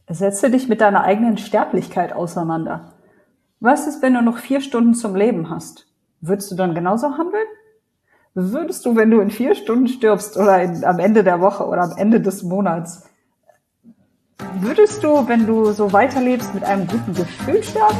Setze dich mit deiner eigenen Sterblichkeit auseinander. Was ist, wenn du noch 4 Stunden zum Leben hast? Würdest du dann genauso handeln? Würdest du, wenn du in 4 Stunden stirbst oder am Ende der Woche oder am Ende des Monats, würdest du, wenn du so weiterlebst, mit einem guten Gefühl sterben?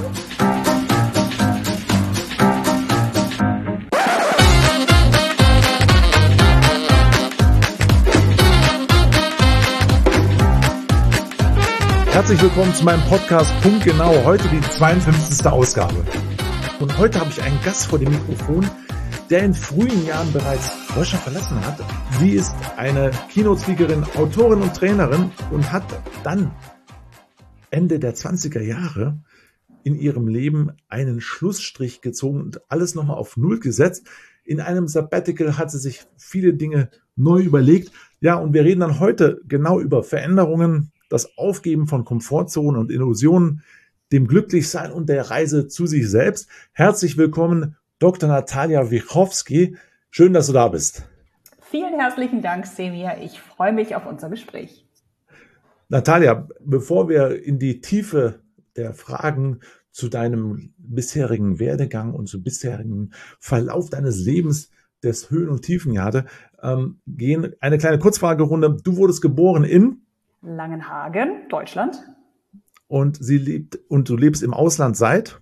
Herzlich willkommen zu meinem Podcast Punktgenau, heute die 52. Ausgabe. Und heute habe ich einen Gast vor dem Mikrofon, der in frühen Jahren bereits Deutschland verlassen hat. Sie ist eine Keynote-Speakerin, Autorin und Trainerin und hat dann Ende der 20er Jahre in ihrem Leben einen Schlussstrich gezogen und alles nochmal auf Null gesetzt. In einem Sabbatical hat sie sich viele Dinge neu überlegt. Ja, und wir reden dann heute genau über Veränderungen, das Aufgeben von Komfortzonen und Illusionen, dem Glücklichsein und der Reise zu sich selbst. Herzlich willkommen, Dr. Natalia Wichowski. Schön, dass du da bist. Vielen herzlichen Dank, Semir. Ich freue mich auf unser Gespräch. Natalia, bevor wir in die Tiefe der Fragen zu deinem bisherigen Werdegang und zum bisherigen Verlauf deines Lebens, des Höhen und Tiefenjahre, gehen, eine kleine Kurzfragerunde. Du wurdest geboren in Langenhagen, Deutschland. Und du lebst im Ausland seit?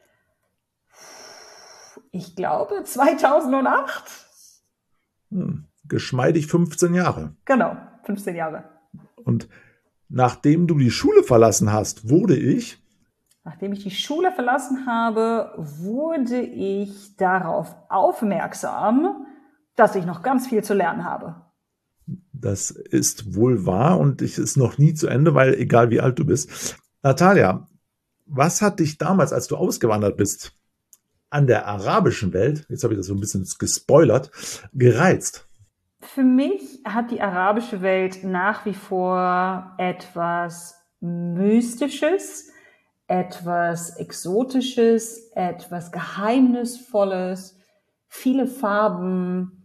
Ich glaube 2008. Geschmeidig 15 Jahre. Genau, 15 Jahre. Und nachdem du die Schule verlassen hast, Nachdem ich die Schule verlassen habe, wurde ich darauf aufmerksam, dass ich noch ganz viel zu lernen habe. Das ist wohl wahr und es ist noch nie zu Ende, weil egal wie alt du bist. Natalia, was hat dich damals, als du ausgewandert bist, an der arabischen Welt, jetzt habe ich das so ein bisschen gespoilert, gereizt? Für mich hat die arabische Welt nach wie vor etwas Mystisches, etwas Exotisches, etwas Geheimnisvolles, viele Farben,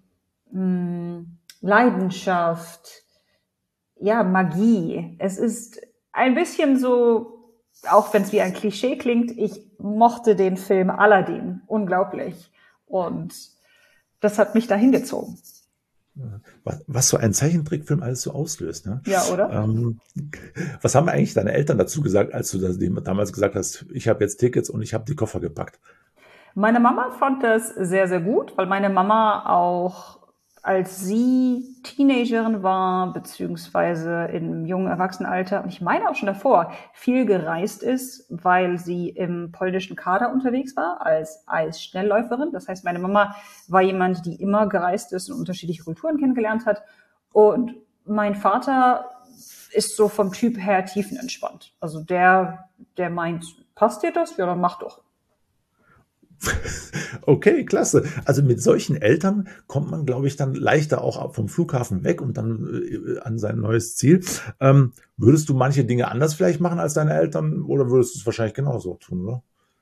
Leidenschaft, ja, Magie. Es ist ein bisschen so, auch wenn es wie ein Klischee klingt, ich mochte den Film Aladdin unglaublich und das hat mich dahin gezogen. Was so ein Zeichentrickfilm alles so auslöst, ne? Ja, oder? Was haben eigentlich deine Eltern dazu gesagt, als du damals gesagt hast, ich habe jetzt Tickets und ich habe die Koffer gepackt? Meine Mama fand das sehr, sehr gut, weil meine Mama auch, als sie Teenagerin war, beziehungsweise im jungen Erwachsenenalter, und ich meine auch schon davor, viel gereist ist, weil sie im polnischen Kader unterwegs war, als Eisschnellläuferin. Das heißt, meine Mama war jemand, die immer gereist ist und unterschiedliche Kulturen kennengelernt hat. Und mein Vater ist so vom Typ her tiefenentspannt. Also der meint, passt dir das? Ja, dann mach doch. Okay, klasse. Also mit solchen Eltern kommt man, glaube ich, dann leichter auch vom Flughafen weg und dann an sein neues Ziel. Würdest du manche Dinge anders vielleicht machen als deine Eltern oder würdest du es wahrscheinlich genauso tun, oder?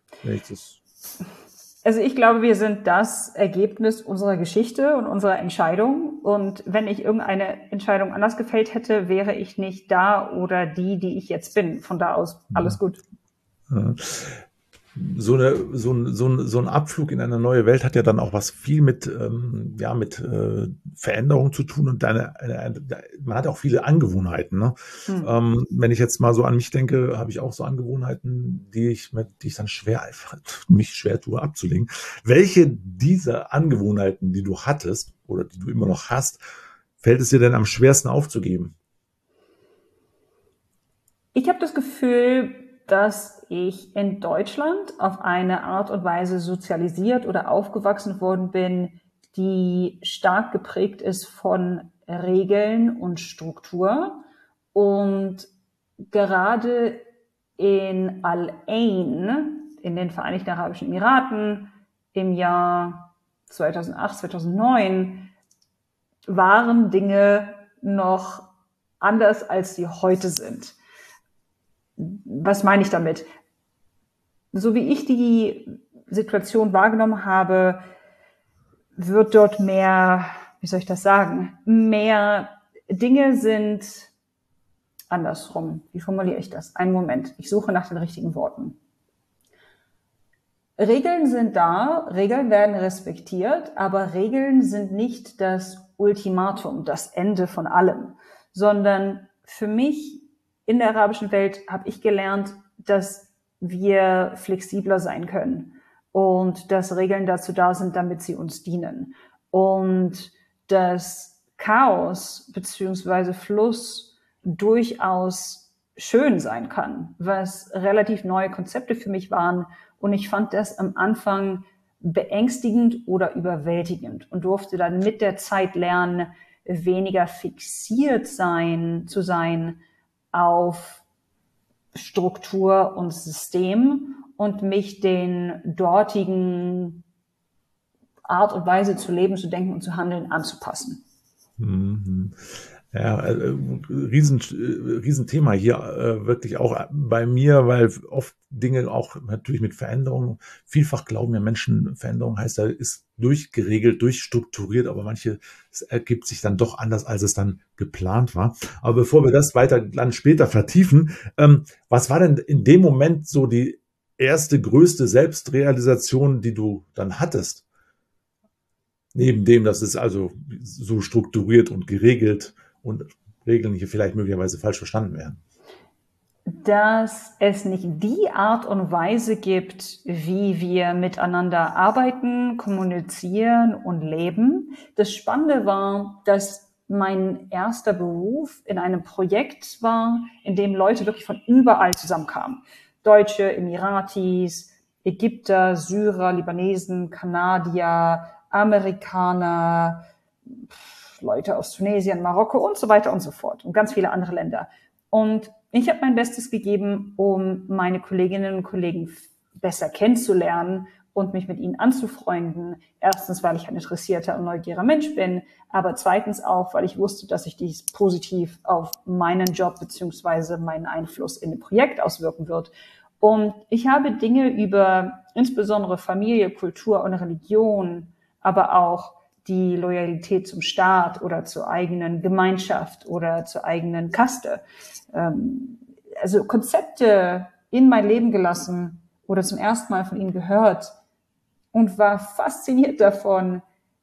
Also ich glaube, wir sind das Ergebnis unserer Geschichte und unserer Entscheidung. Und wenn ich irgendeine Entscheidung anders gefällt hätte, wäre ich nicht da oder die ich jetzt bin. Von da aus alles gut. Ja. So ein Abflug in eine neue Welt hat ja dann auch was viel mit Veränderung zu tun und man hat auch viele Angewohnheiten. Ne? Wenn ich jetzt mal so an mich denke, habe ich auch so Angewohnheiten, die ich dann mich schwer tue abzulegen. Welche dieser Angewohnheiten, die du hattest oder die du immer noch hast, fällt es dir denn am schwersten aufzugeben? Ich habe das Gefühl, dass ich in Deutschland auf eine Art und Weise sozialisiert oder aufgewachsen worden bin, die stark geprägt ist von Regeln und Struktur. Und gerade in Al-Ain, in den Vereinigten Arabischen Emiraten, im Jahr 2008, 2009, waren Dinge noch anders, als sie heute sind. Was meine ich damit? So wie ich die Situation wahrgenommen habe, wird dort mehr, wie soll ich das sagen, mehr Dinge sind andersrum. Wie formuliere ich das? Einen Moment. Ich suche nach den richtigen Worten. Regeln sind da, Regeln werden respektiert, aber Regeln sind nicht das Ultimatum, das Ende von allem, sondern für mich in der arabischen Welt habe ich gelernt, dass wir flexibler sein können und dass Regeln dazu da sind, damit sie uns dienen und dass Chaos beziehungsweise Fluss durchaus schön sein kann, was relativ neue Konzepte für mich waren. Und ich fand das am Anfang beängstigend oder überwältigend und durfte dann mit der Zeit lernen, weniger fixiert zu sein auf Struktur und System und mich den dortigen Art und Weise zu leben, zu denken und zu handeln anzupassen. Mhm. Ja, Riesenthema hier, wirklich auch bei mir, weil oft Dinge auch natürlich mit Veränderungen, vielfach glauben ja Menschen, Veränderung heißt ja, ist durchgeregelt, durchstrukturiert, aber es ergibt sich dann doch anders, als es dann geplant war. Aber bevor wir das weiter dann später vertiefen, was war denn in dem Moment so die erste, größte Selbstrealisation, die du dann hattest? Neben dem, dass es also so strukturiert und geregelt und Regeln hier vielleicht möglicherweise falsch verstanden werden. Dass es nicht die Art und Weise gibt, wie wir miteinander arbeiten, kommunizieren und leben. Das Spannende war, dass mein erster Beruf in einem Projekt war, in dem Leute wirklich von überall zusammenkamen. Deutsche, Emiratis, Ägypter, Syrer, Libanesen, Kanadier, Amerikaner, Leute aus Tunesien, Marokko und so weiter und so fort und ganz viele andere Länder. Und ich habe mein Bestes gegeben, um meine Kolleginnen und Kollegen besser kennenzulernen und mich mit ihnen anzufreunden. Erstens, weil ich ein interessierter und neugieriger Mensch bin, aber zweitens auch, weil ich wusste, dass sich dies positiv auf meinen Job beziehungsweise meinen Einfluss in dem Projekt auswirken wird. Und ich habe Dinge über insbesondere Familie, Kultur und Religion, aber auch die Loyalität zum Staat oder zur eigenen Gemeinschaft oder zur eigenen Kaste. Also Konzepte in mein Leben gelassen oder zum ersten Mal von ihnen gehört und war fasziniert davon,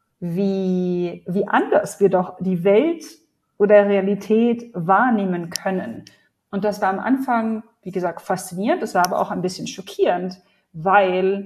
wie anders wir doch die Welt oder Realität wahrnehmen können. Und das war am Anfang, wie gesagt, faszinierend, das war aber auch ein bisschen schockierend, weil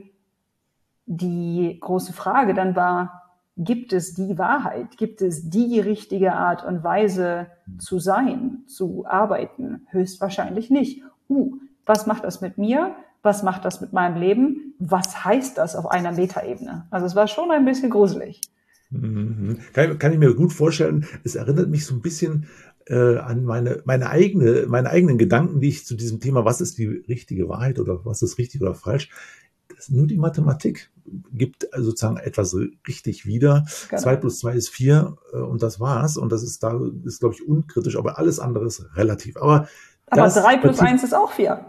die große Frage dann war, gibt es die Wahrheit? Gibt es die richtige Art und Weise zu sein, zu arbeiten? Höchstwahrscheinlich nicht. Was macht das mit mir? Was macht das mit meinem Leben? Was heißt das auf einer Metaebene? Also es war schon ein bisschen gruselig. Mhm. Kann ich mir gut vorstellen. Es erinnert mich so ein bisschen an meine eigenen Gedanken, die ich zu diesem Thema, was ist die richtige Wahrheit oder was ist richtig oder falsch, nur die Mathematik gibt sozusagen etwas richtig wieder. Genau. 2 plus 2 ist 4 und das war's. Und das ist, glaube ich, unkritisch, aber alles andere ist relativ. Aber 3 plus 1 ist auch 4.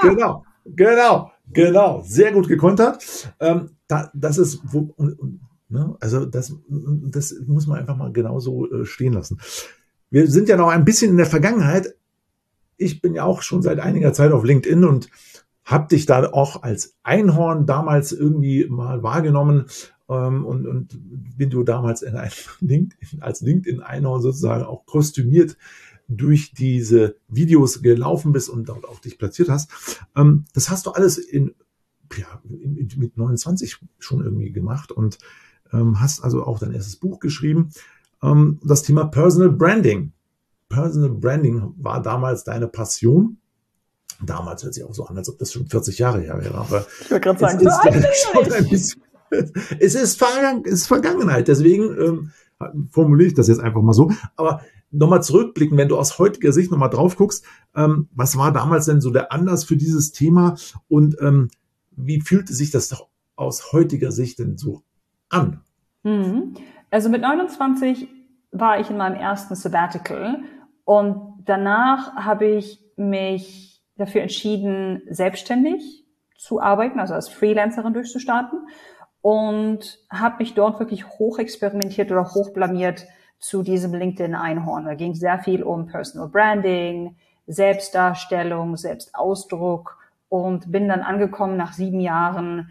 Genau. Sehr gut gekontert. Das ist, also das muss man einfach mal genauso stehen lassen. Wir sind ja noch ein bisschen in der Vergangenheit. Ich bin ja auch schon seit einiger Zeit auf LinkedIn und hab dich da auch als Einhorn damals irgendwie mal wahrgenommen und bin du damals als LinkedIn-Einhorn sozusagen auch kostümiert durch diese Videos gelaufen bist und dort auch dich platziert hast. Das hast du alles mit 29 schon irgendwie gemacht und hast also auch dein erstes Buch geschrieben. Das Thema Personal Branding. Personal Branding war damals deine Passion. Damals hört sich auch so an, als ob das schon 40 Jahre her wäre. Aber ich wollte gerade sagen, es ist Vergangenheit. Deswegen formuliere ich das jetzt einfach mal so. Aber nochmal zurückblicken, wenn du aus heutiger Sicht nochmal drauf guckst, was war damals denn so der Anlass für dieses Thema und wie fühlte sich das doch aus heutiger Sicht denn so an? Also mit 29 war ich in meinem ersten Sabbatical und danach habe ich mich dafür entschieden, selbstständig zu arbeiten, also als Freelancerin durchzustarten und habe mich dort wirklich hoch experimentiert oder hoch blamiert zu diesem LinkedIn-Einhorn. Da ging es sehr viel um Personal Branding, Selbstdarstellung, Selbstausdruck und bin dann angekommen nach 7 Jahren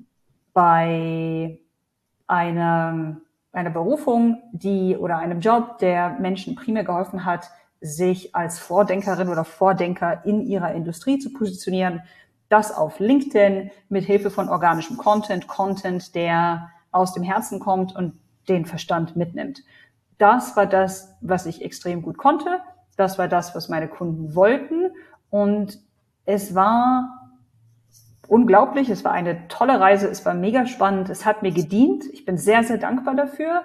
bei einer Berufung, oder einem Job, der Menschen primär geholfen hat, sich als Vordenkerin oder Vordenker in ihrer Industrie zu positionieren. Das auf LinkedIn mit Hilfe von organischem Content, der aus dem Herzen kommt und den Verstand mitnimmt. Das war das, was ich extrem gut konnte. Das war das, was meine Kunden wollten. Und es war unglaublich. Es war eine tolle Reise. Es war mega spannend. Es hat mir gedient. Ich bin sehr, sehr dankbar dafür.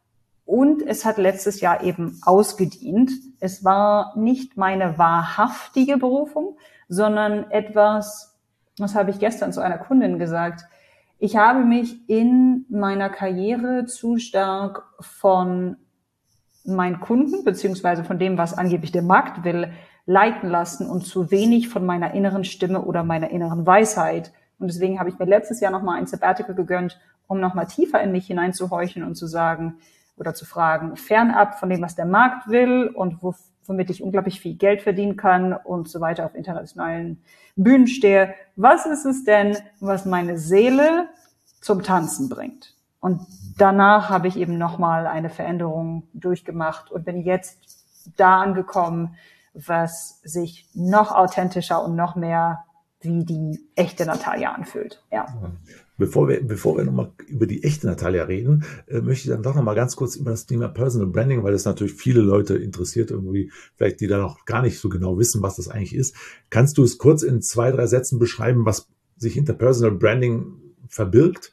Und es hat letztes Jahr eben ausgedient. Es war nicht meine wahrhaftige Berufung, sondern etwas, das habe ich gestern zu einer Kundin gesagt. Ich habe mich in meiner Karriere zu stark von meinen Kunden, beziehungsweise von dem, was angeblich der Markt will, leiten lassen und zu wenig von meiner inneren Stimme oder meiner inneren Weisheit. Und deswegen habe ich mir letztes Jahr nochmal ein Sabbatical gegönnt, um nochmal tiefer in mich hineinzuhorchen und zu sagen oder zu fragen, fernab von dem, was der Markt will und womit ich unglaublich viel Geld verdienen kann und so weiter auf internationalen Bühnen stehe. Was ist es denn, was meine Seele zum Tanzen bringt? Und danach habe ich eben nochmal eine Veränderung durchgemacht und bin jetzt da angekommen, was sich noch authentischer und noch mehr wie die echte Natalia anfühlt. Ja. Bevor wir nochmal über die echte Natalia reden, möchte ich dann doch nochmal ganz kurz über das Thema Personal Branding, weil das natürlich viele Leute interessiert irgendwie, vielleicht die da noch gar nicht so genau wissen, was das eigentlich ist. Kannst du es kurz in 2, 3 Sätzen beschreiben, was sich hinter Personal Branding verbirgt?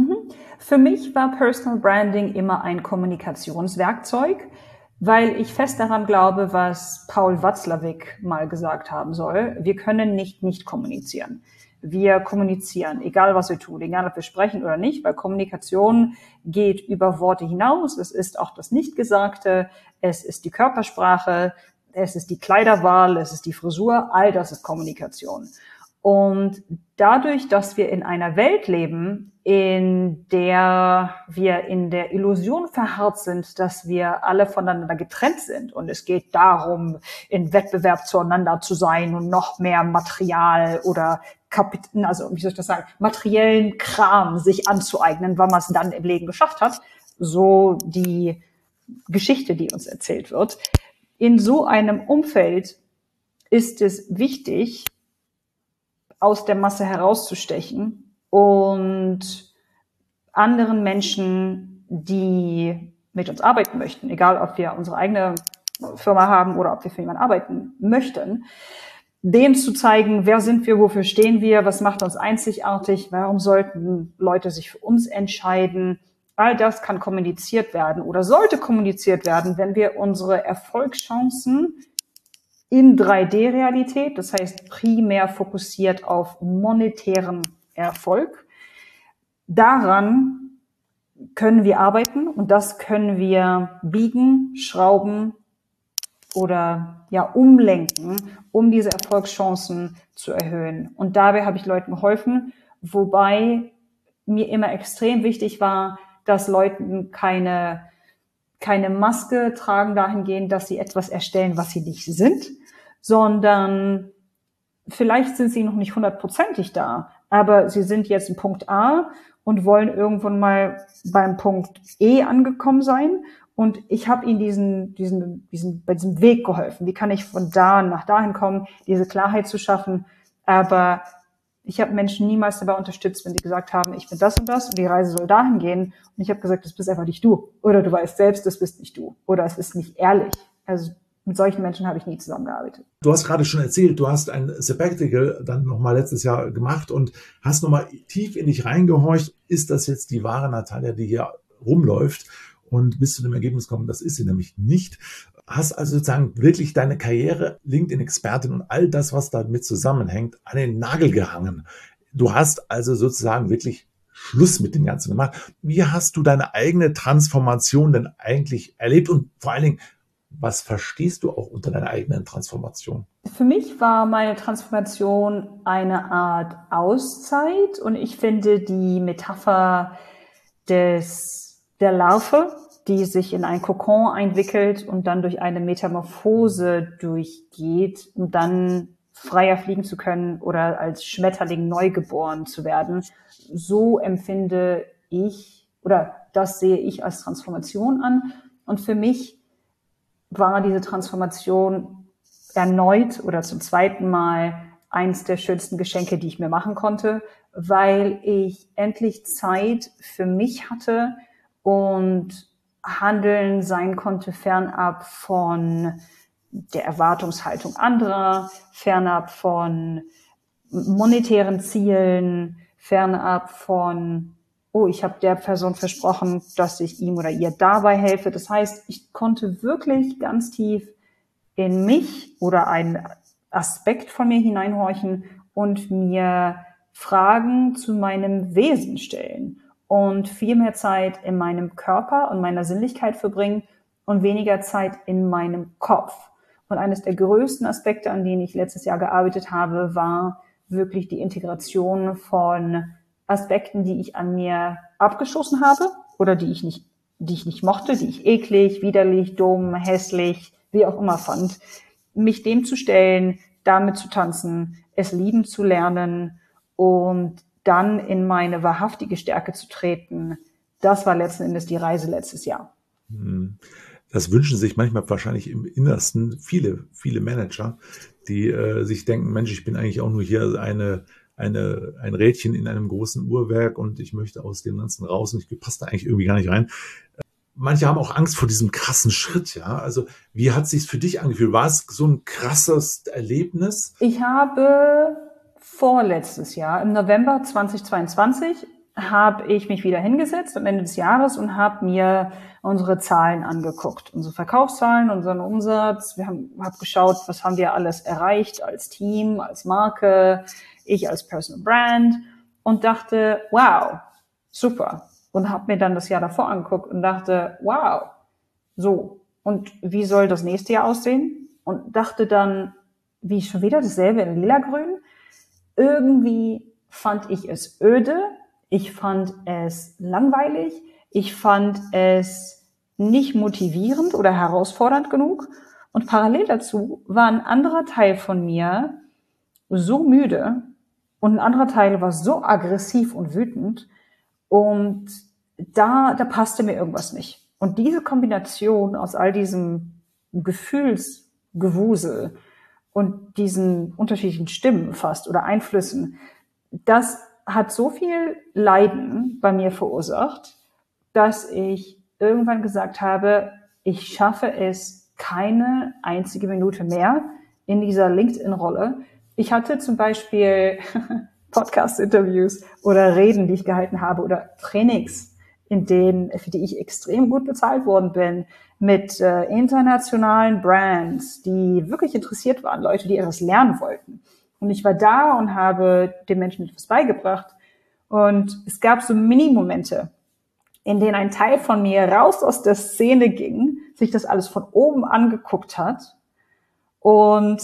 Für mich war Personal Branding immer ein Kommunikationswerkzeug, weil ich fest daran glaube, was Paul Watzlawick mal gesagt haben soll. Wir können nicht kommunizieren. Wir kommunizieren, egal was wir tun, egal ob wir sprechen oder nicht, weil Kommunikation geht über Worte hinaus. Es ist auch das Nichtgesagte, es ist die Körpersprache, es ist die Kleiderwahl, es ist die Frisur, all das ist Kommunikation. Und dadurch, dass wir in einer Welt leben, in der wir in der Illusion verharrt sind, dass wir alle voneinander getrennt sind und es geht darum, in Wettbewerb zueinander zu sein und noch mehr Material oder materiellen Kram sich anzueignen, weil man es dann im Leben geschafft hat, so die Geschichte, die uns erzählt wird. In so einem Umfeld ist es wichtig, aus der Masse herauszustechen und anderen Menschen, die mit uns arbeiten möchten, egal ob wir unsere eigene Firma haben oder ob wir für jemanden arbeiten möchten, denen zu zeigen, wer sind wir, wofür stehen wir, was macht uns einzigartig, warum sollten Leute sich für uns entscheiden. All das kann kommuniziert werden oder sollte kommuniziert werden, wenn wir unsere Erfolgschancen in 3D-Realität, das heißt primär fokussiert auf monetären Erfolg. Daran können wir arbeiten und das können wir biegen, schrauben oder umlenken, um diese Erfolgschancen zu erhöhen. Und dabei habe ich Leuten geholfen, wobei mir immer extrem wichtig war, dass Leuten keine Maske tragen dahingehend, dass sie etwas erstellen, was sie nicht sind, sondern vielleicht sind sie noch nicht 100%ig da, aber sie sind jetzt in Punkt A und wollen irgendwann mal beim Punkt E angekommen sein. Und ich habe ihnen bei diesem Weg geholfen. Wie kann ich von da nach dahin kommen, diese Klarheit zu schaffen? Aber ich habe Menschen niemals dabei unterstützt, wenn sie gesagt haben, ich bin das und das und die Reise soll dahin gehen. Und ich habe gesagt, das bist einfach nicht du. Oder du weißt selbst, das bist nicht du. Oder es ist nicht ehrlich. Also mit solchen Menschen habe ich nie zusammengearbeitet. Du hast gerade schon erzählt, du hast ein Sabbatical dann nochmal letztes Jahr gemacht und hast nochmal tief in dich reingehorcht. Ist das jetzt die wahre Natalia, die hier rumläuft? Und bist zu dem Ergebnis gekommen, das ist sie nämlich nicht. Hast also sozusagen wirklich deine Karriere, LinkedIn-Expertin und all das, was damit zusammenhängt, an den Nagel gehangen. Du hast also sozusagen wirklich Schluss mit dem Ganzen gemacht. Wie hast du deine eigene Transformation denn eigentlich erlebt? Und vor allen Dingen, was verstehst du auch unter deiner eigenen Transformation? Für mich war meine Transformation eine Art Auszeit und ich finde die Metapher der Larve die sich in ein Kokon einwickelt und dann durch eine Metamorphose durchgeht, um dann freier fliegen zu können oder als Schmetterling neu geboren zu werden. So empfinde ich, oder das sehe ich als Transformation an. Und für mich war diese Transformation erneut oder zum zweiten Mal eins der schönsten Geschenke, die ich mir machen konnte, weil ich endlich Zeit für mich hatte und Handeln sein konnte fernab von der Erwartungshaltung anderer, fernab von monetären Zielen, fernab von, oh, ich habe der Person versprochen, dass ich ihm oder ihr dabei helfe. Das heißt, ich konnte wirklich ganz tief in mich oder einen Aspekt von mir hineinhorchen und mir Fragen zu meinem Wesen stellen und viel mehr Zeit in meinem Körper und meiner Sinnlichkeit verbringen und weniger Zeit in meinem Kopf. Und eines der größten Aspekte, an denen ich letztes Jahr gearbeitet habe, war wirklich die Integration von Aspekten, die ich an mir abgeschossen habe oder die ich nicht mochte, die ich eklig, widerlich, dumm, hässlich, wie auch immer fand, mich dem zu stellen, damit zu tanzen, es lieben zu lernen und dann in meine wahrhaftige Stärke zu treten. Das war letzten Endes die Reise letztes Jahr. Das wünschen sich manchmal wahrscheinlich im Innersten viele Manager, die sich denken, Mensch, ich bin eigentlich auch nur hier ein Rädchen in einem großen Uhrwerk und ich möchte aus dem Ganzen raus und ich passe da eigentlich irgendwie gar nicht rein. Manche haben auch Angst vor diesem krassen Schritt, ja. Also wie hat es sich für dich angefühlt? War es so ein krasses Erlebnis? Ich habe vorletztes Jahr, im November 2022, habe ich mich wieder hingesetzt am Ende des Jahres und habe mir unsere Zahlen angeguckt, unsere Verkaufszahlen, unseren Umsatz. Habe geschaut, was haben wir alles erreicht als Team, als Marke, ich als Personal Brand und dachte, wow, super. Und habe mir dann das Jahr davor angeguckt und dachte, wow, so. Und wie soll das nächste Jahr aussehen? Und dachte dann, wie schon wieder dasselbe in lila-grün. Irgendwie fand ich es öde. Ich fand es langweilig. Ich fand es nicht motivierend oder herausfordernd genug. Und parallel dazu war ein anderer Teil von mir so müde und ein anderer Teil war so aggressiv und wütend. Und da passte mir irgendwas nicht. Und diese Kombination aus all diesem Gefühlsgewusel und diesen unterschiedlichen Stimmen fast oder Einflüssen, das hat so viel Leiden bei mir verursacht, dass ich irgendwann gesagt habe, ich schaffe es keine einzige Minute mehr in dieser LinkedIn-Rolle. Ich hatte zum Beispiel Podcast-Interviews oder Reden, die ich gehalten habe oder Trainings, für die ich extrem gut bezahlt worden bin, mit internationalen Brands, die wirklich interessiert waren, Leute, die etwas lernen wollten. Und ich war da und habe den Menschen etwas beigebracht. Und es gab so Mini-Momente, in denen ein Teil von mir raus aus der Szene ging, sich das alles von oben angeguckt hat und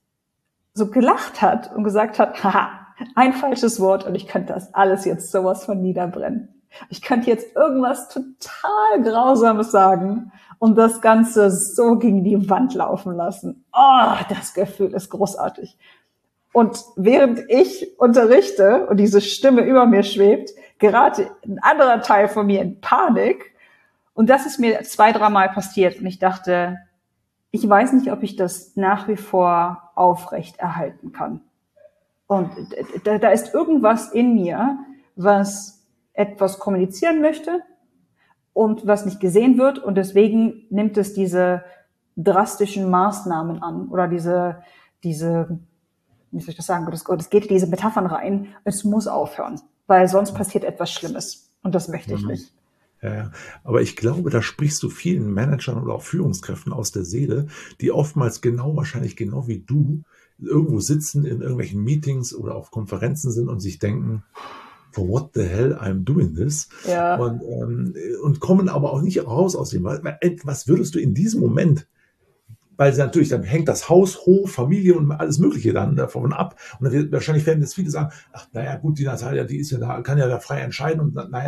so gelacht hat und gesagt hat, haha, ein falsches Wort und ich könnte das alles jetzt sowas von niederbrennen. Ich könnte jetzt irgendwas total Grausames sagen und das Ganze so gegen die Wand laufen lassen. Oh, das Gefühl ist großartig. Und während ich unterrichte und diese Stimme über mir schwebt, gerate ein anderer Teil von mir in Panik. Und das ist mir 2-3 Mal passiert. Und ich dachte, ich weiß nicht, ob ich das nach wie vor aufrecht erhalten kann. Und da ist irgendwas in mir, was etwas kommunizieren möchte und was nicht gesehen wird. Und deswegen nimmt es diese drastischen Maßnahmen an oder diese, wie soll ich das sagen? Es geht in diese Metaphern rein. Es muss aufhören, weil sonst passiert etwas Schlimmes. Und das möchte ich nicht. Ja, aber ich glaube, da sprichst du vielen Managern oder auch Führungskräften aus der Seele, die oftmals wahrscheinlich genau wie du, irgendwo sitzen in irgendwelchen Meetings oder auf Konferenzen sind und sich denken, for what the hell I'm doing this? Ja. Und kommen aber auch nicht raus aus dem, was würdest du in diesem Moment, weil natürlich, dann hängt das Haus, Hof, Familie und alles Mögliche dann davon ab. Und dann wahrscheinlich werden jetzt viele sagen, ach, naja, gut, die Natalia, die ist ja da, kann ja da frei entscheiden und naja,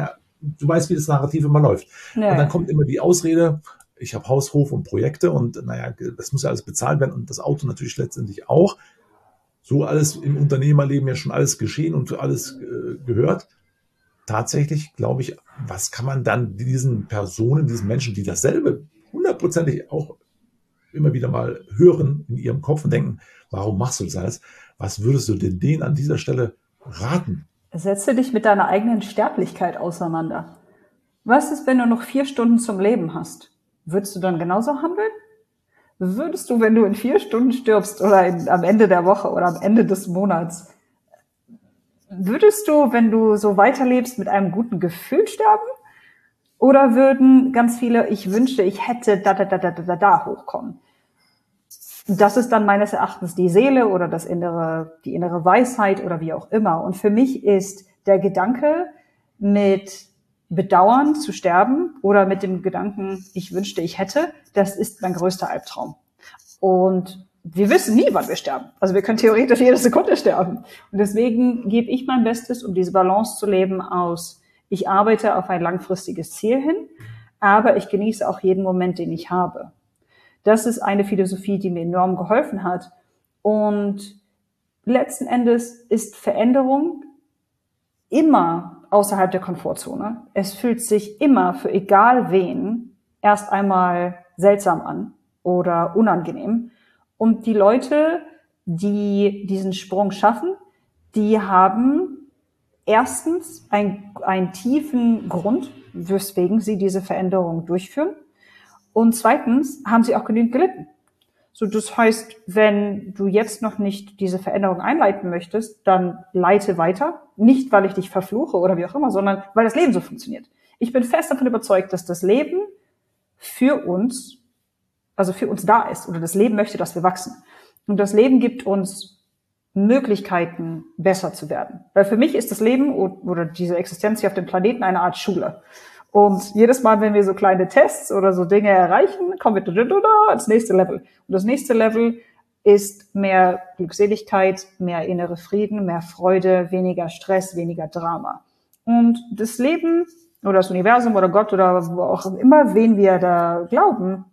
du weißt, wie das Narrativ immer läuft. Ja. Und dann kommt immer die Ausrede, ich habe Haus, Hof und Projekte und das muss ja alles bezahlt werden und das Auto natürlich letztendlich auch. So alles im Unternehmerleben ja schon alles geschehen und alles gehört. Tatsächlich glaube ich, was kann man dann diesen Personen, diesen Menschen, die dasselbe hundertprozentig auch immer wieder mal hören in ihrem Kopf und denken, warum machst du das alles? Was würdest du denn denen an dieser Stelle raten? Setze dich mit deiner eigenen Sterblichkeit auseinander. Was ist, wenn du noch 4 Stunden zum Leben hast? Würdest du dann genauso handeln? Würdest du, wenn du in 4 Stunden stirbst oder am Ende der Woche oder am Ende des Monats, würdest du, wenn du so weiterlebst, mit einem guten Gefühl sterben? Oder würden ganz viele, ich wünschte, ich hätte da hochkommen? Das ist dann meines Erachtens die Seele oder die innere Weisheit oder wie auch immer. Und für mich ist der Gedanke, mit Bedauern zu sterben oder mit dem Gedanken, ich wünschte, ich hätte, das ist mein größter Albtraum. Und wir wissen nie, wann wir sterben. Also wir können theoretisch jede Sekunde sterben. Und deswegen gebe ich mein Bestes, um diese Balance zu leben aus, ich arbeite auf ein langfristiges Ziel hin, aber ich genieße auch jeden Moment, den ich habe. Das ist eine Philosophie, die mir enorm geholfen hat. Und letzten Endes ist Veränderung immer außerhalb der Komfortzone. Es fühlt sich immer für egal wen erst einmal seltsam an oder unangenehm. Und die Leute, die diesen Sprung schaffen, die haben erstens einen tiefen Grund, weswegen sie diese Veränderung durchführen. Und zweitens haben sie auch genügend gelitten. So, das heißt, wenn du jetzt noch nicht diese Veränderung einleiten möchtest, dann leite weiter. Nicht, weil ich dich verfluche oder wie auch immer, sondern weil das Leben so funktioniert. Ich bin fest davon überzeugt, dass das Leben für uns da ist. Oder das Leben möchte, dass wir wachsen. Und das Leben gibt uns Möglichkeiten, besser zu werden. Weil für mich ist das Leben oder diese Existenz hier auf dem Planeten eine Art Schule. Und jedes Mal, wenn wir so kleine Tests oder so Dinge erreichen, kommen wir ins nächste Level. Und das nächste Level ist mehr Glückseligkeit, mehr innere Frieden, mehr Freude, weniger Stress, weniger Drama. Und das Leben oder das Universum oder Gott oder wo auch immer, wen wir da glauben,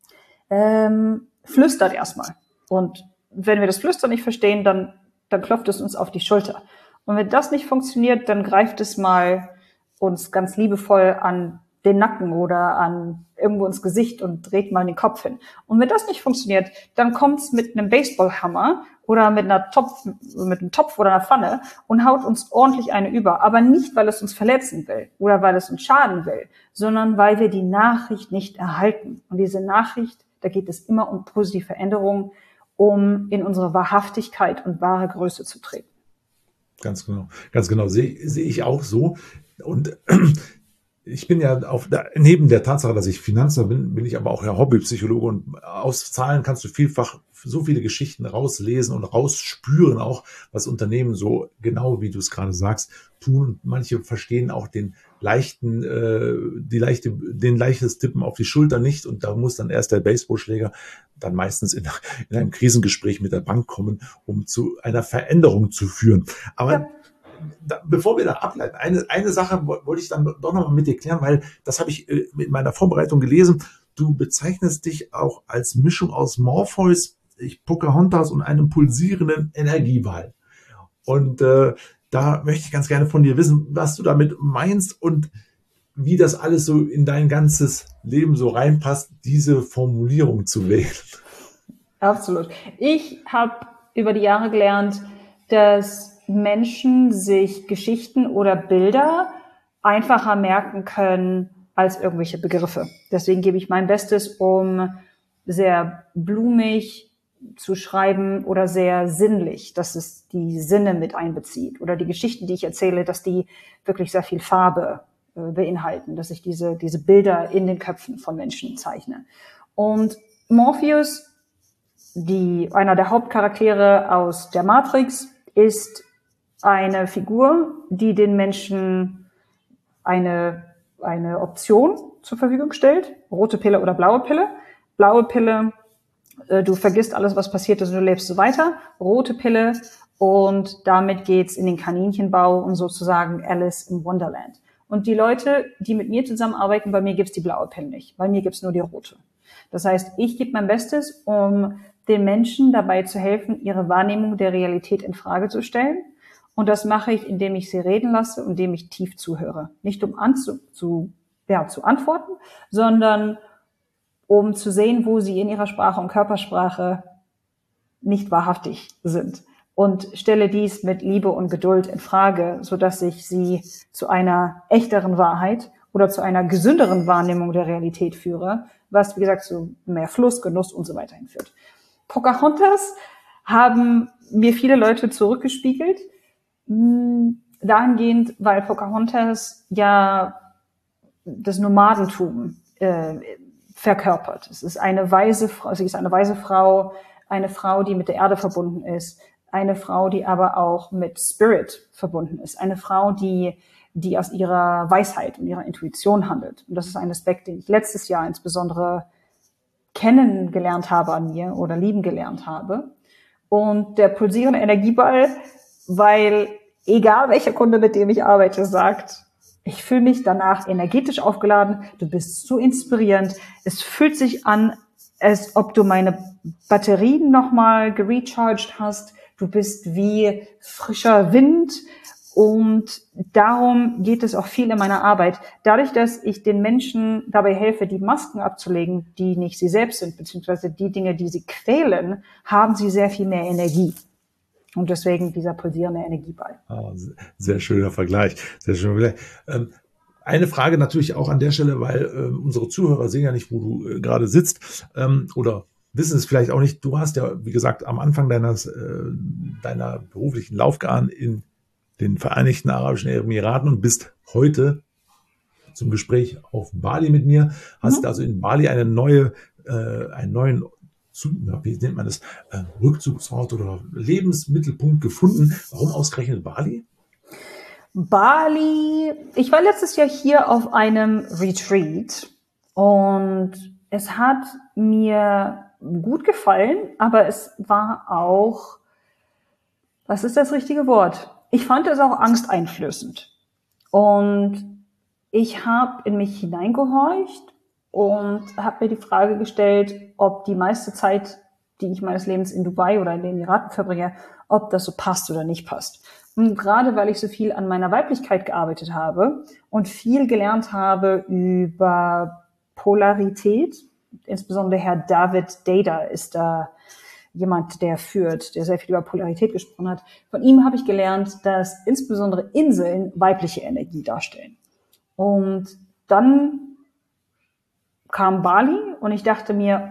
flüstert erstmal. Und wenn wir das Flüstern nicht verstehen, dann klopft es uns auf die Schulter. Und wenn das nicht funktioniert, dann greift es mal uns ganz liebevoll an den Nacken oder an irgendwo ins Gesicht und dreht mal den Kopf hin. Und wenn das nicht funktioniert, dann kommt's mit einem Baseballhammer oder mit einem Topf oder einer Pfanne und haut uns ordentlich eine über. Aber nicht, weil es uns verletzen will oder weil es uns schaden will, sondern weil wir die Nachricht nicht erhalten. Und diese Nachricht, da geht es immer um positive Veränderungen, um in unsere Wahrhaftigkeit und wahre Größe zu treten. Ganz genau. Sehe ich auch so. Und ich bin ja neben der Tatsache, dass ich Finanzer bin ich aber auch ja Hobbypsychologe und aus Zahlen kannst du vielfach so viele Geschichten rauslesen und rausspüren auch, was Unternehmen so genau, wie du es gerade sagst, tun. Manche verstehen auch den leichtes Tippen auf die Schulter nicht und da muss dann erst der Baseballschläger dann meistens in einem Krisengespräch mit der Bank kommen, um zu einer Veränderung zu führen. Aber ja. Bevor wir da ableiten, eine Sache wollte ich dann doch nochmal mit dir klären, weil das habe ich in meiner Vorbereitung gelesen. Du bezeichnest dich auch als Mischung aus Morpheus, Pocahontas und einem pulsierenden Energieball. Und da möchte ich ganz gerne von dir wissen, was du damit meinst und wie das alles so in dein ganzes Leben so reinpasst, diese Formulierung zu wählen. Absolut. Ich habe über die Jahre gelernt, dass Menschen sich Geschichten oder Bilder einfacher merken können als irgendwelche Begriffe. Deswegen gebe ich mein Bestes, um sehr blumig zu schreiben oder sehr sinnlich, dass es die Sinne mit einbezieht oder die Geschichten, die ich erzähle, dass die wirklich sehr viel Farbe beinhalten, dass ich diese Bilder in den Köpfen von Menschen zeichne. Und Morpheus, einer der Hauptcharaktere aus der Matrix, ist eine Figur, die den Menschen eine Option zur Verfügung stellt. Rote Pille oder blaue Pille. Blaue Pille, du vergisst alles, was passiert ist und du lebst so weiter. Rote Pille und damit geht's in den Kaninchenbau und sozusagen Alice im Wonderland. Und die Leute, die mit mir zusammenarbeiten, bei mir gibt's die blaue Pille nicht. Bei mir gibt's nur die rote. Das heißt, ich gebe mein Bestes, um den Menschen dabei zu helfen, ihre Wahrnehmung der Realität in Frage zu stellen. Und das mache ich, indem ich sie reden lasse und indem ich tief zuhöre. Nicht um zu antworten, sondern um zu sehen, wo sie in ihrer Sprache und Körpersprache nicht wahrhaftig sind. Und stelle dies mit Liebe und Geduld in Frage, sodass ich sie zu einer echteren Wahrheit oder zu einer gesünderen Wahrnehmung der Realität führe, was, wie gesagt, zu mehr Fluss, Genuss und so weiter hinführt. Pocahontas haben mir viele Leute zurückgespiegelt, dahingehend, weil Pocahontas ja das Nomadentum verkörpert. Es ist eine weise Frau, sie ist eine weise Frau, eine Frau, die mit der Erde verbunden ist, eine Frau, die aber auch mit Spirit verbunden ist, eine Frau, die aus ihrer Weisheit und ihrer Intuition handelt. Und das ist ein Aspekt, den ich letztes Jahr insbesondere kennengelernt habe an mir oder lieben gelernt habe. Und der pulsierende Energieball, weil egal welcher Kunde, mit dem ich arbeite, sagt, ich fühle mich danach energetisch aufgeladen, du bist so inspirierend, es fühlt sich an, als ob du meine Batterien nochmal gerecharged hast, du bist wie frischer Wind und darum geht es auch viel in meiner Arbeit. Dadurch, dass ich den Menschen dabei helfe, die Masken abzulegen, die nicht sie selbst sind, beziehungsweise die Dinge, die sie quälen, haben sie sehr viel mehr Energie. Und deswegen dieser pulsierende Energieball. Sehr schöner Vergleich. Sehr schöner Vergleich. Eine Frage natürlich auch an der Stelle, weil unsere Zuhörer sehen ja nicht, wo du gerade sitzt oder wissen es vielleicht auch nicht. Du hast ja, wie gesagt, am Anfang deiner beruflichen Laufbahn in den Vereinigten Arabischen Emiraten und bist heute zum Gespräch auf Bali mit mir. Hast also in Bali einen neuen wie nennt man das, Rückzugsort oder Lebensmittelpunkt gefunden. Warum ausgerechnet Bali? Bali, ich war letztes Jahr hier auf einem Retreat und es hat mir gut gefallen, aber es war auch, was ist das richtige Wort? Ich fand es auch angsteinflößend. Und ich habe in mich hineingehorcht und habe mir die Frage gestellt, ob die meiste Zeit, die ich meines Lebens in Dubai oder in den Emiraten verbringe, ob das so passt oder nicht passt. Und gerade weil ich so viel an meiner Weiblichkeit gearbeitet habe und viel gelernt habe über Polarität, insbesondere Herr David Deida ist da jemand, der sehr viel über Polarität gesprochen hat. Von ihm habe ich gelernt, dass insbesondere Inseln weibliche Energie darstellen. Und dann kam Bali und ich dachte mir,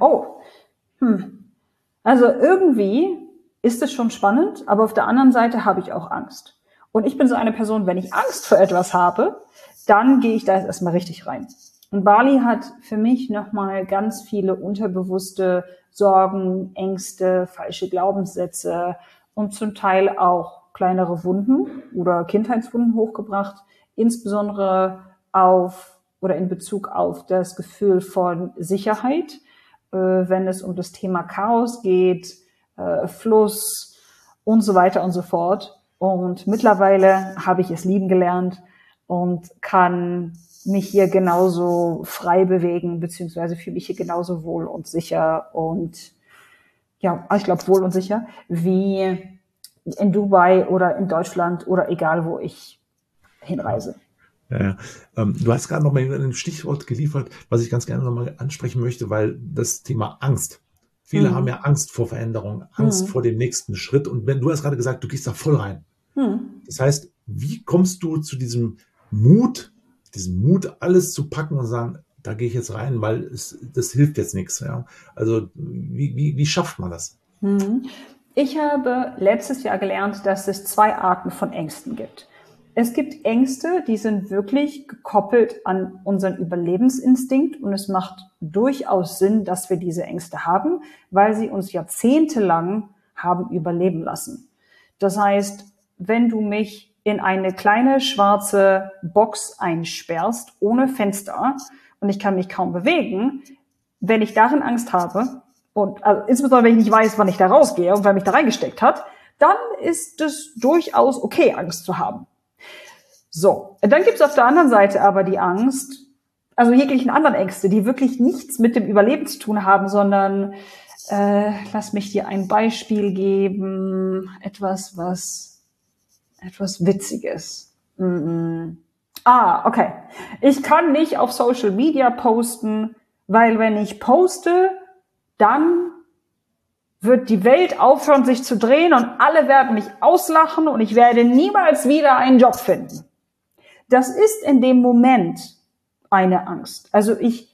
also irgendwie ist es schon spannend, aber auf der anderen Seite habe ich auch Angst. Und ich bin so eine Person, wenn ich Angst vor etwas habe, dann gehe ich da jetzt erstmal richtig rein. Und Bali hat für mich nochmal ganz viele unterbewusste Sorgen, Ängste, falsche Glaubenssätze und zum Teil auch kleinere Wunden oder Kindheitswunden hochgebracht, insbesondere in Bezug auf das Gefühl von Sicherheit, wenn es um das Thema Chaos geht, Fluss und so weiter und so fort. Und mittlerweile habe ich es lieben gelernt und kann mich hier genauso frei bewegen, beziehungsweise fühle mich hier genauso wohl und sicher und ich glaube wohl und sicher, wie in Dubai oder in Deutschland oder egal, wo ich hinreise. Ja. Du hast gerade noch mal ein Stichwort geliefert, was ich ganz gerne noch mal ansprechen möchte, weil das Thema Angst. Viele haben ja Angst vor Veränderung, Angst vor dem nächsten Schritt. Und du hast gerade gesagt, du gehst da voll rein. Das heißt, wie kommst du zu diesem Mut, alles zu packen und sagen, da gehe ich jetzt rein, weil das hilft jetzt nichts. Ja? Also wie schafft man das? Ich habe letztes Jahr gelernt, dass es 2 Arten von Ängsten gibt. Es gibt Ängste, die sind wirklich gekoppelt an unseren Überlebensinstinkt und es macht durchaus Sinn, dass wir diese Ängste haben, weil sie uns jahrzehntelang haben überleben lassen. Das heißt, wenn du mich in eine kleine schwarze Box einsperrst, ohne Fenster, und ich kann mich kaum bewegen, wenn ich darin Angst habe, und also insbesondere wenn ich nicht weiß, wann ich da rausgehe und wer mich da reingesteckt hat, dann ist es durchaus okay, Angst zu haben. So, dann gibt es auf der anderen Seite aber die Angst, also jeglichen anderen Ängste, die wirklich nichts mit dem Überleben zu tun haben, sondern lass mich dir ein Beispiel geben, etwas Witziges. Okay. Ich kann nicht auf Social Media posten, weil wenn ich poste, dann wird die Welt aufhören, sich zu drehen und alle werden mich auslachen und ich werde niemals wieder einen Job finden. Das ist in dem Moment eine Angst. Also ich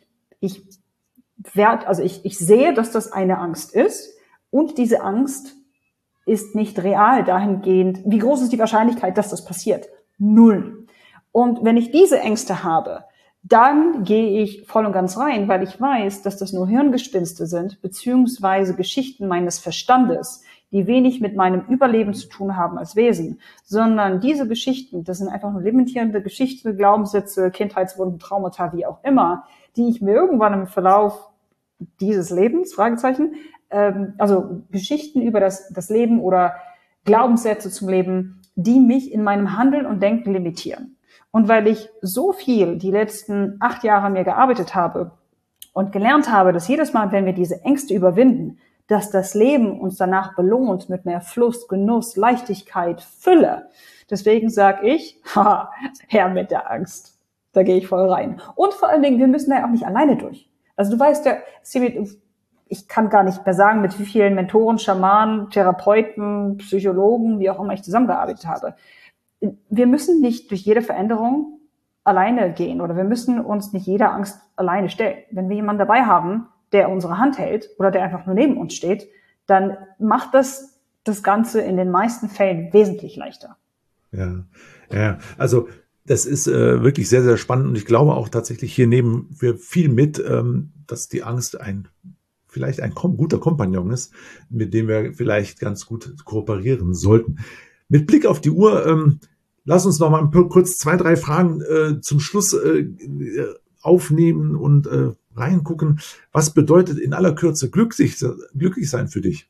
sehe, dass das eine Angst ist und diese Angst ist nicht real dahingehend. Wie groß ist die Wahrscheinlichkeit, dass das passiert? 0. Und wenn ich diese Ängste habe, dann gehe ich voll und ganz rein, weil ich weiß, dass das nur Hirngespinste sind, beziehungsweise Geschichten meines Verstandes, die wenig mit meinem Überleben zu tun haben als Wesen, sondern diese Geschichten, das sind einfach nur limitierende Geschichten, Glaubenssätze, Kindheitswunden, Traumata, wie auch immer, die ich mir irgendwann im Verlauf dieses Lebens, Fragezeichen, also Geschichten über das Leben oder Glaubenssätze zum Leben, die mich in meinem Handeln und Denken limitieren. Und weil ich so viel die letzten 8 Jahre an mir gearbeitet habe und gelernt habe, dass jedes Mal, wenn wir diese Ängste überwinden, dass das Leben uns danach belohnt mit mehr Fluss, Genuss, Leichtigkeit, Fülle. Deswegen sage ich, her mit der Angst. Da gehe ich voll rein. Und vor allen Dingen, wir müssen da ja auch nicht alleine durch. Also du weißt ja, ich kann gar nicht mehr sagen, mit wie vielen Mentoren, Schamanen, Therapeuten, Psychologen, wie auch immer ich zusammengearbeitet habe. Wir müssen nicht durch jede Veränderung alleine gehen oder wir müssen uns nicht jeder Angst alleine stellen. Wenn wir jemanden dabei haben, der unsere Hand hält oder der einfach nur neben uns steht, dann macht das Ganze in den meisten Fällen wesentlich leichter. Ja, also das ist wirklich sehr, sehr spannend und ich glaube auch tatsächlich, hier nehmen wir viel mit, dass die Angst vielleicht ein guter Kompagnon ist, mit dem wir vielleicht ganz gut kooperieren sollten. Mit Blick auf die Uhr, lass uns noch mal kurz 2, 3 Fragen zum Schluss aufnehmen und reingucken. Was bedeutet in aller Kürze glücklich sein für dich?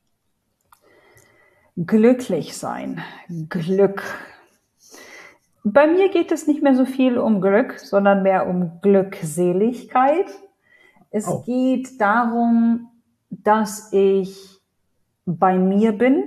Glücklich sein, Glück. Bei mir geht es nicht mehr so viel um Glück, sondern mehr um Glückseligkeit. Es geht darum, dass ich bei mir bin,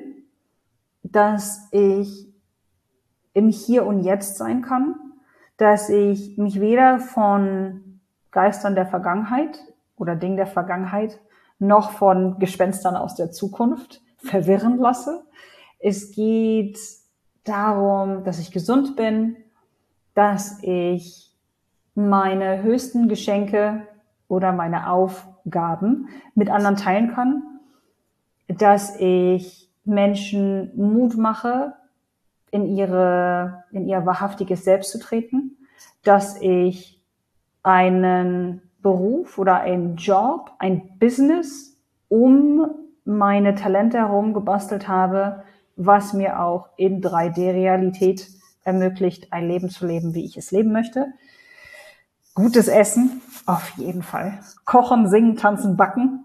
dass ich im Hier und Jetzt sein kann, dass ich mich weder von Geistern der Vergangenheit oder Dingen der Vergangenheit noch von Gespenstern aus der Zukunft verwirren lasse. Es geht darum, dass ich gesund bin, dass ich meine höchsten Geschenke oder meine Aufgaben mit anderen teilen kann, dass ich Menschen Mut mache, in ihr wahrhaftiges Selbst zu treten, dass ich einen Beruf oder einen Job, ein Business um meine Talente herum gebastelt habe, was mir auch in 3D-Realität ermöglicht, ein Leben zu leben, wie ich es leben möchte. Gutes Essen, auf jeden Fall. Kochen, singen, tanzen, backen.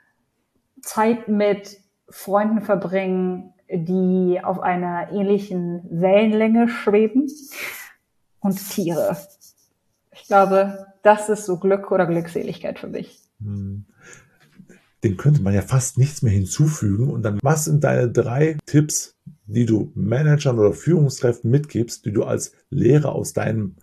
Zeit mit Freunden verbringen, die auf einer ähnlichen Wellenlänge schweben. Und Tiere. Ich glaube, das ist so Glück oder Glückseligkeit für mich. Dem könnte man ja fast nichts mehr hinzufügen. Und dann, was sind deine 3 Tipps, die du Managern oder Führungskräften mitgibst, die du als Lehrer aus deinem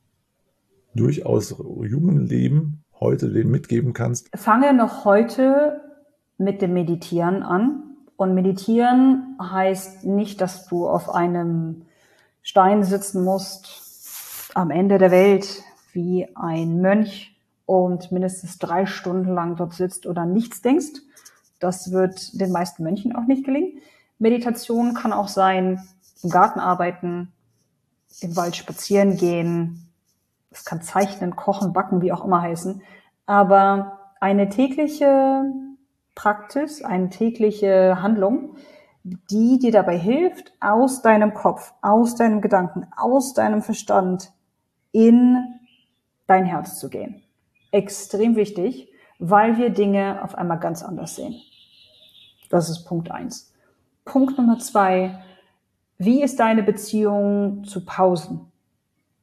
durchaus jungen Leben heute denen mitgeben kannst? Fange noch heute mit dem Meditieren an. Und meditieren heißt nicht, dass du auf einem Stein sitzen musst, am Ende der Welt, wie ein Mönch und mindestens 3 Stunden lang dort sitzt oder nichts denkst. Das wird den meisten Mönchen auch nicht gelingen. Meditation kann auch sein, im Garten arbeiten, im Wald spazieren gehen. Es kann zeichnen, kochen, backen, wie auch immer heißen. Aber eine tägliche Praxis, eine tägliche Handlung, die dir dabei hilft, aus deinem Kopf, aus deinem Gedanken, aus deinem Verstand in dein Herz zu gehen. Extrem wichtig, weil wir Dinge auf einmal ganz anders sehen. Das ist Punkt 1. Punkt Nummer 2. Wie ist deine Beziehung zu Pausen?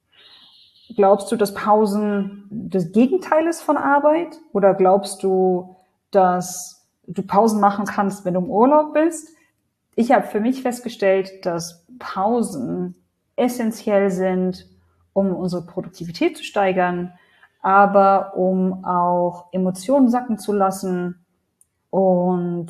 Glaubst du, dass Pausen das Gegenteil ist von Arbeit? Oder glaubst du, dass du Pausen machen kannst, wenn du im Urlaub bist? Ich habe für mich festgestellt, dass Pausen essentiell sind, um unsere Produktivität zu steigern, aber um auch Emotionen sacken zu lassen und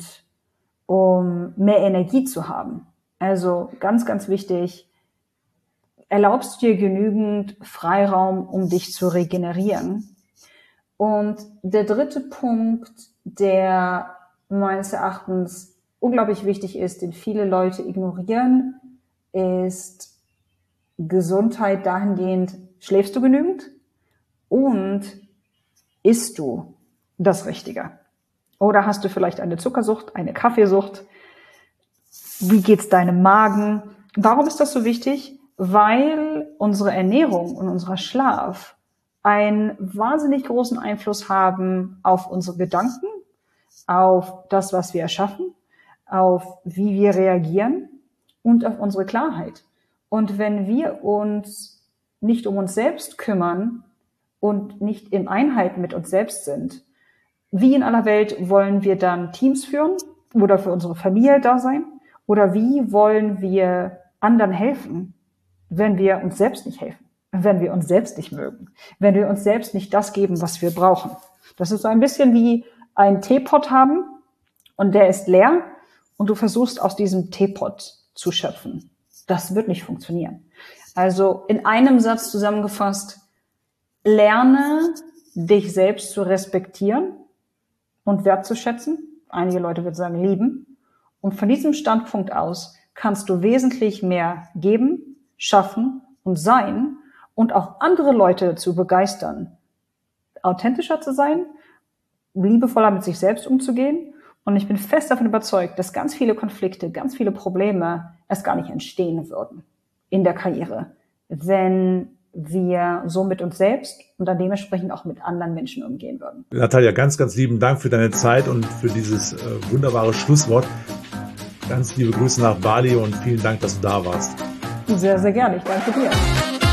um mehr Energie zu haben. Also ganz, ganz wichtig, erlaubst du dir genügend Freiraum, um dich zu regenerieren? Und der dritte Punkt, der meines Erachtens unglaublich wichtig ist, den viele Leute ignorieren, ist Gesundheit dahingehend, schläfst du genügend und isst du das Richtige? Oder hast du vielleicht eine Zuckersucht, eine Kaffeesucht? Wie geht's deinem Magen? Warum ist das so wichtig? Weil unsere Ernährung und unser Schlaf einen wahnsinnig großen Einfluss haben auf unsere Gedanken, auf das, was wir erschaffen, auf wie wir reagieren und auf unsere Klarheit. Und wenn wir uns nicht um uns selbst kümmern und nicht in Einheit mit uns selbst sind, wie in aller Welt wollen wir dann Teams führen oder für unsere Familie da sein? Oder wie wollen wir anderen helfen, wenn wir uns selbst nicht helfen, wenn wir uns selbst nicht mögen, wenn wir uns selbst nicht das geben, was wir brauchen? Das ist so ein bisschen wie einen Teepot haben und der ist leer und du versuchst aus diesem Teepot zu schöpfen. Das wird nicht funktionieren. Also in einem Satz zusammengefasst, lerne dich selbst zu respektieren und wertzuschätzen. Einige Leute würden sagen, lieben. Und von diesem Standpunkt aus kannst du wesentlich mehr geben, schaffen und sein und auch andere Leute zu begeistern, authentischer zu sein, liebevoller mit sich selbst umzugehen. Und ich bin fest davon überzeugt, dass ganz viele Konflikte, ganz viele Probleme erst gar nicht entstehen würden in der Karriere, wenn wir so mit uns selbst und dann dementsprechend auch mit anderen Menschen umgehen würden. Natalia, ganz, ganz lieben Dank für deine Zeit und für dieses wunderbare Schlusswort. Ganz liebe Grüße nach Bali und vielen Dank, dass du da warst. Sehr, sehr gerne. Ich danke dir.